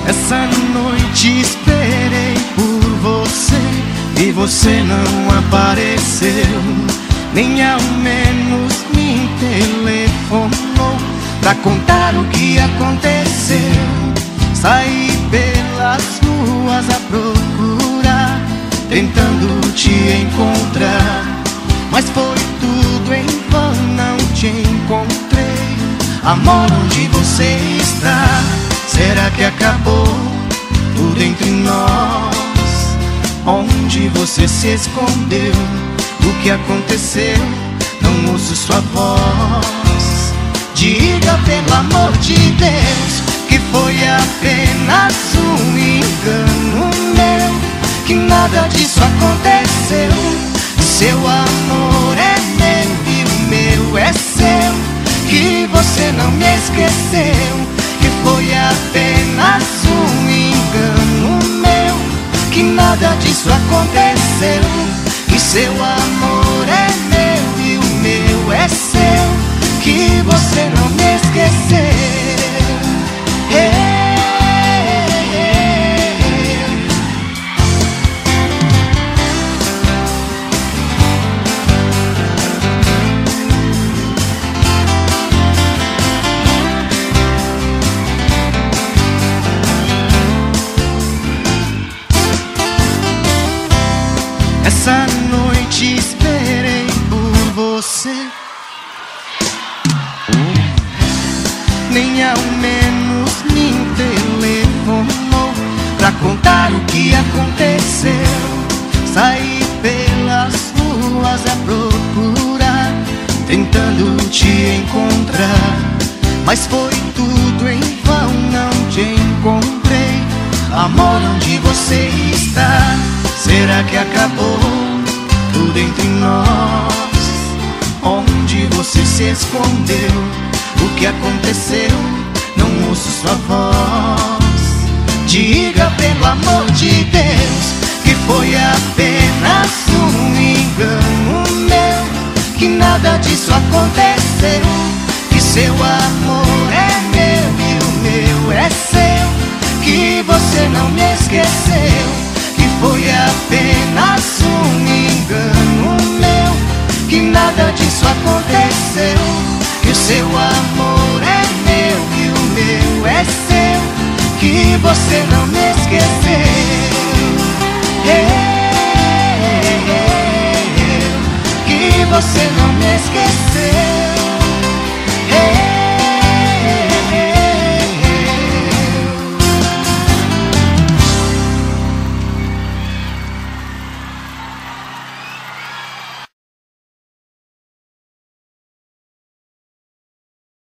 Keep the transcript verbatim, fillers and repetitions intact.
Essa noite esperei por você e você não apareceu, nem ao menos me telefonou pra contar o que aconteceu. Saí pelas ruas a procurar, tentando te encontrar, mas foi tudo em vão, não te encontrei. Amor, onde você está? Será que acabou tudo entre nós? Onde você se escondeu? O que aconteceu? Não ouço sua voz. Diga, pelo amor de Deus, que foi apenas um engano meu, que nada disso aconteceu. Seu amor é meu e o meu é seu, que você não me esqueceu, que foi apenas um engano meu, que nada disso aconteceu. Que seu amor é meu e o meu é seu, que você não me esqueceu. Essa noite esperei por você, nem ao menos me telefonou pra contar o que aconteceu. Saí pelas ruas a procurar, tentando te encontrar, mas foi tudo em vão, não te encontrei. Amor, onde você está? Será que acabou tudo entre nós? Onde você se escondeu? O que aconteceu? Não ouço sua voz. Diga, pelo amor de Deus, que foi apenas um engano meu, que nada disso aconteceu. Que seu amor é meu e o meu é seu, que você não me esqueceu, que foi apenas um engano meu, que nada disso aconteceu. Que o seu amor é meu e o meu é seu, que você não me esqueceu. Que você não me esqueceu.